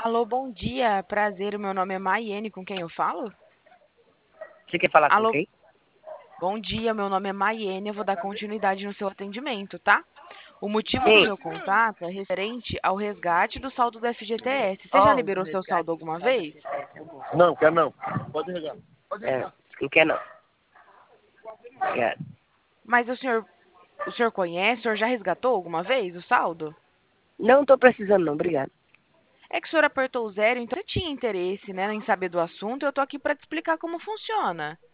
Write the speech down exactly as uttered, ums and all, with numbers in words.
Alô, bom dia, prazer, o meu nome é Maiene, com quem eu falo? Você quer falar com Alô, quem? bom dia, meu nome é Maiene, eu vou dar continuidade no seu atendimento, tá? O motivo do Sim. meu contato é referente ao resgate do saldo do F G T S. Você já Oh, do liberou seu saldo resgate do alguma saldo vez? F G T S, eu vou. Não, quer não. Pode regar. Pode É, regar. não quer não. Quer. Mas o senhor, o senhor conhece, o senhor já resgatou alguma vez o saldo? Não tô precisando não, obrigado. É que o senhor apertou o zero, então você tinha interesse, né, em saber do assunto, eu tô aqui para te explicar como funciona.